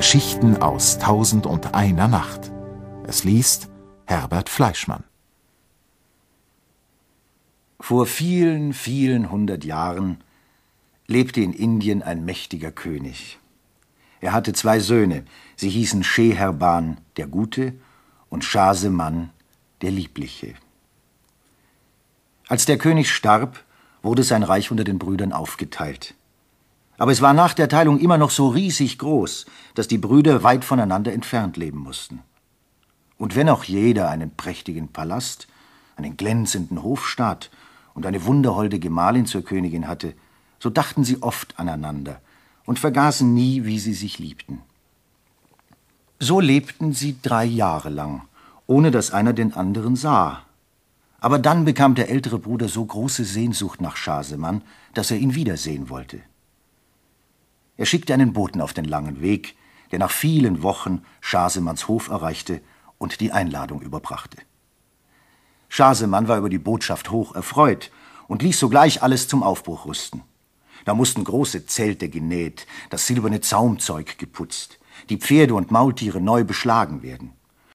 Geschichten aus 1001 Nacht. Es liest Herbert Fleischmann. Vor vielen, vielen 100 Jahren lebte in Indien ein mächtiger König. Er hatte 2 Söhne, sie hießen Scheherban, der Gute, und Schahseman, der Liebliche. Als der König starb, wurde sein Reich unter den Brüdern aufgeteilt. Aber es war nach der Teilung immer noch so riesig groß, dass die Brüder weit voneinander entfernt leben mussten. Und wenn auch jeder einen prächtigen Palast, einen glänzenden Hofstaat und eine wunderholde Gemahlin zur Königin hatte, so dachten sie oft aneinander und vergaßen nie, wie sie sich liebten. So lebten sie 3 Jahre lang, ohne dass einer den anderen sah. Aber dann bekam der ältere Bruder so große Sehnsucht nach Schahseman, dass er ihn wiedersehen wollte. Er schickte einen Boten auf den langen Weg, der nach vielen Wochen Schahsemans Hof erreichte und die Einladung überbrachte. Schahseman war über die Botschaft hoch erfreut und ließ sogleich alles zum Aufbruch rüsten. Da mussten große Zelte genäht, das silberne Zaumzeug geputzt, die Pferde und Maultiere neu beschlagen werden.